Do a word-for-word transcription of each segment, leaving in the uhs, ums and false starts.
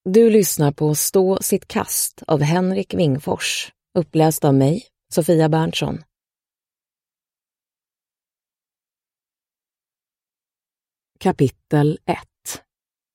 Du lyssnar på Stå sitt kast av Henrik Wingfors, uppläst av mig, Sofia Berntsson. Kapitel ett.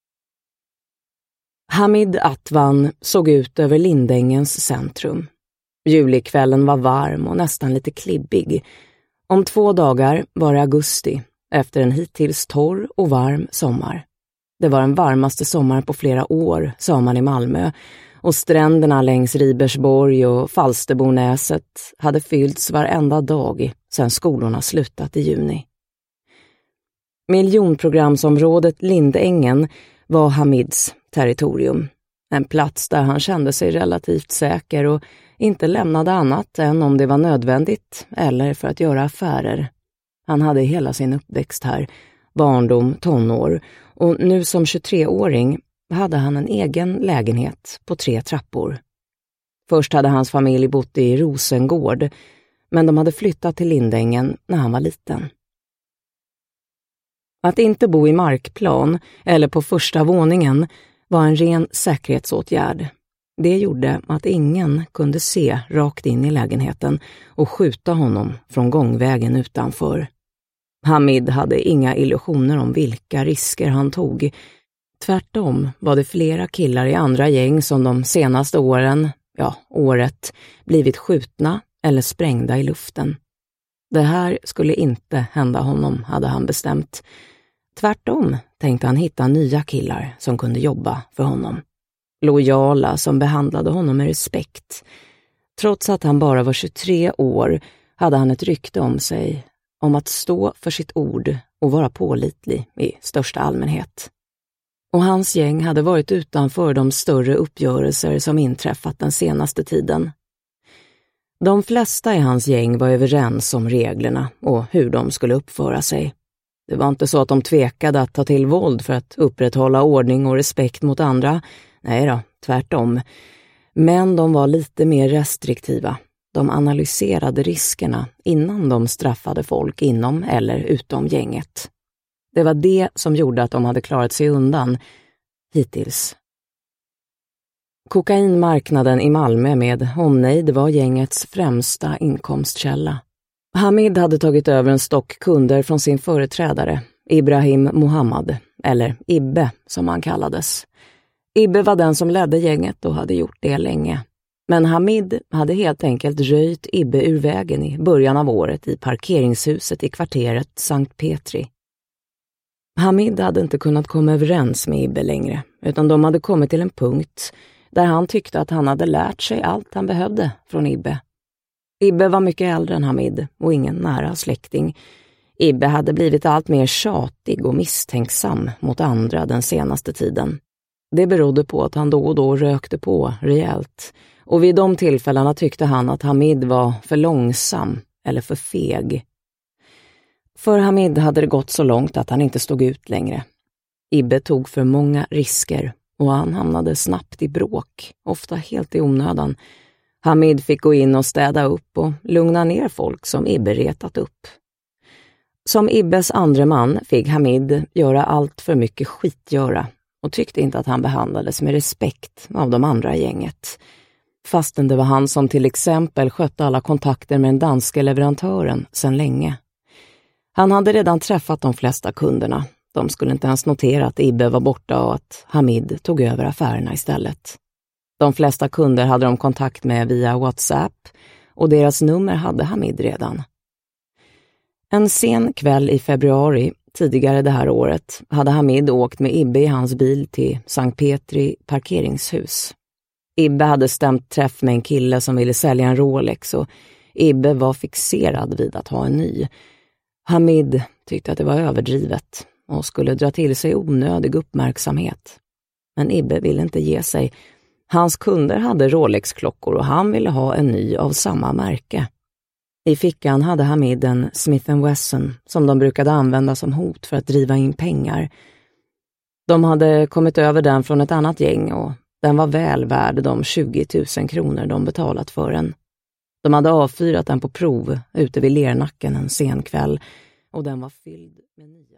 Hamid Atwan såg ut över Lindängens centrum. Julikvällen var varm och nästan lite klibbig. Om två dagar var det augusti, efter en hittills torr och varm sommar. Det var den varmaste sommaren på flera år, sa man i Malmö, och stränderna längs Ribersborg och Falsterbonäset hade fyllts varenda dag sedan skolorna slutat i juni. Miljonprogramsområdet Lindängen var Hamids territorium. En plats där han kände sig relativt säker och inte lämnade annat än om det var nödvändigt eller för att göra affärer. Han hade hela sin uppväxt här, barndom, tonår, och nu som tjugotreåring hade han en egen lägenhet på tre trappor. Först hade hans familj bott i Rosengård, men de hade flyttat till Lindängen när han var liten. Att inte bo i markplan eller på första våningen var en ren säkerhetsåtgärd. Det gjorde att ingen kunde se rakt in i lägenheten och skjuta honom från gångvägen utanför. Hamid hade inga illusioner om vilka risker han tog. Tvärtom var det flera killar i andra gäng som de senaste åren, ja året, blivit skjutna eller sprängda i luften. Det här skulle inte hända honom, hade han bestämt. Tvärtom tänkte han hitta nya killar som kunde jobba för honom. Lojala som behandlade honom med respekt. Trots att han bara var tjugotre år hade han ett rykte om sig om att stå för sitt ord och vara pålitlig i största allmänhet. Och hans gäng hade varit utanför de större uppgörelser som inträffat den senaste tiden. De flesta i hans gäng var överens om reglerna och hur de skulle uppföra sig. Det var inte så att de tvekade att ta till våld för att upprätthålla ordning och respekt mot andra. Nej då, tvärtom. Men de var lite mer restriktiva. De analyserade riskerna innan de straffade folk inom eller utom gänget. Det var det som gjorde att de hade klarat sig undan, hittills. Kokainmarknaden i Malmö med omnejd var gängets främsta inkomstkälla. Hamid hade tagit över en stock kunder från sin företrädare, Ibrahim Mohammad, eller Ibbe som han kallades. Ibbe var den som ledde gänget och hade gjort det länge. Men Hamid hade helt enkelt röjt Ibbe ur vägen i början av året i parkeringshuset i kvarteret Sankt Petri. Hamid hade inte kunnat komma överens med Ibbe längre, utan de hade kommit till en punkt där han tyckte att han hade lärt sig allt han behövde från Ibbe. Ibbe var mycket äldre än Hamid och ingen nära släkting. Ibbe hade blivit allt mer tjatig och misstänksam mot andra den senaste tiden. Det berodde på att han då och då rökte på rejält. Och vid de tillfällena tyckte han att Hamid var för långsam eller för feg. För Hamid hade det gått så långt att han inte stod ut längre. Ibbe tog för många risker och han hamnade snabbt i bråk, ofta helt i onödan. Hamid fick gå in och städa upp och lugna ner folk som Ibbe retat upp. Som Ibbes andre man fick Hamid göra allt för mycket skitgöra och tyckte inte att han behandlades med respekt av de andra gänget. Fastän det var han som till exempel skötte alla kontakter med den danska leverantören sedan länge. Han hade redan träffat de flesta kunderna. De skulle inte ens notera att Ibbe var borta och att Hamid tog över affärerna istället. De flesta kunder hade de kontakt med via WhatsApp och deras nummer hade Hamid redan. En sen kväll i februari, tidigare det här året, hade Hamid åkt med Ibbe i hans bil till Sankt Petri parkeringshus. Ibbe hade stämt träff med en kille som ville sälja en Rolex och Ibbe var fixerad vid att ha en ny. Hamid tyckte att det var överdrivet och skulle dra till sig onödig uppmärksamhet. Men Ibbe ville inte ge sig. Hans kunder hade Rolex-klockor och han ville ha en ny av samma märke. I fickan hade Hamid en Smith and Wesson som de brukade använda som hot för att driva in pengar. De hade kommit över den från ett annat gäng och den var väl värd de tjugo tusen kronor de betalat för den. De hade avfyrat den på prov ute vid Lernacken en sen kväll och den var fylld med nya.